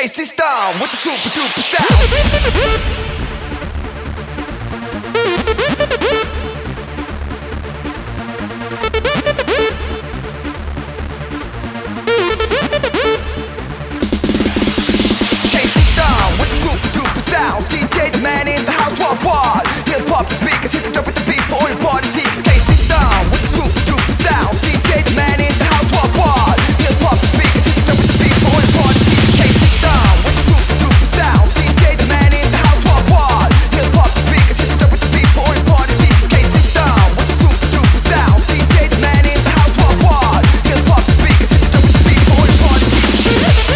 K-System with the super duper sound. DJ the man in the house, what? He'll pop the speakers, hit the drum with the beat for all your party seekers. K-System with the super duper sound. DJ the man in the house, what? He'll pop the speakers, hit the drum with the beat for all your party seekers. K-System with the super duper sound. DJ the man in the house, what? He'll pop the speakers, hit the drum with the beat for all your party seekers. K-System with the super duper sound. DJ the man in the house, what? He'll pop the speakers, hit the drum with the beat for all your party seekers.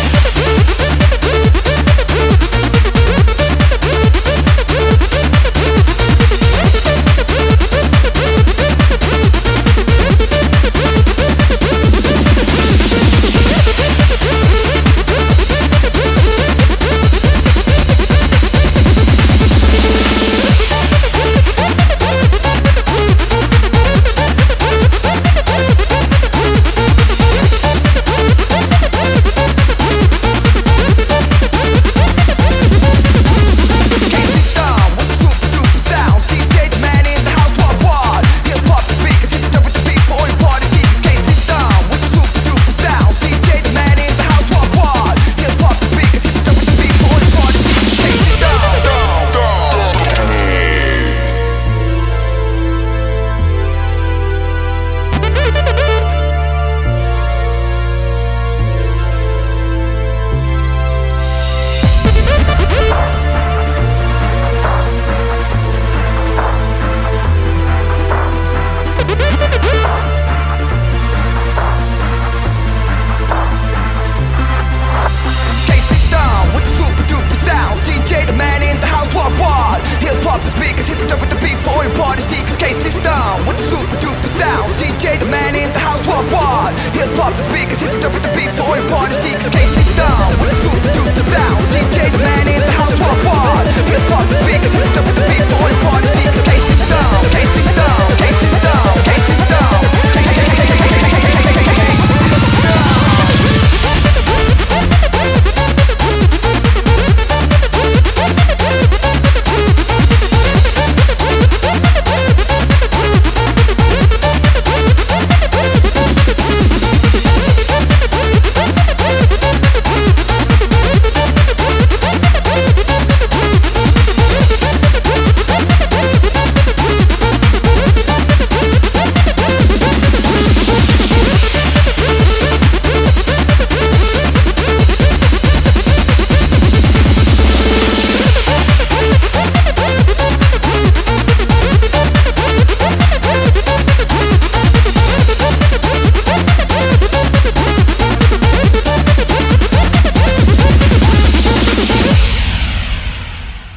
He'll pop the speakers, hit the drum with the beat for all your party seekers. K-System with the super duper sound. DJ the man in the house, what? He'll pop the speakers, hit the drum with the beat for all your party seekers. K-System.